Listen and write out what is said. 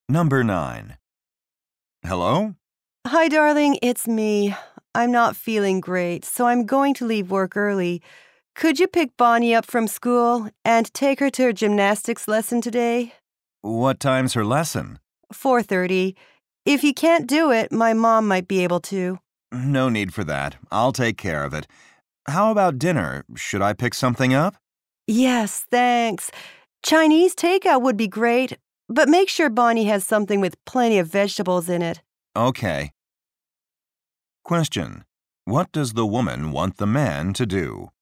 Number 9. Hello? Hi, darling, it's me. I'm not feeling great, so I'm going to leave work early. Could you pick Bonnie up from school and take her to her gymnastics lesson today? What time's her lesson? 4:30. If you can't do it, my mom might be able to. No need for that. I'll take care of it. How about dinner? Should I pick something up? Yes, thanks. Chinese takeout would be great, but make sure Bonnie has something with plenty of vegetables in it. Okay. Question. What does the woman want the man to do?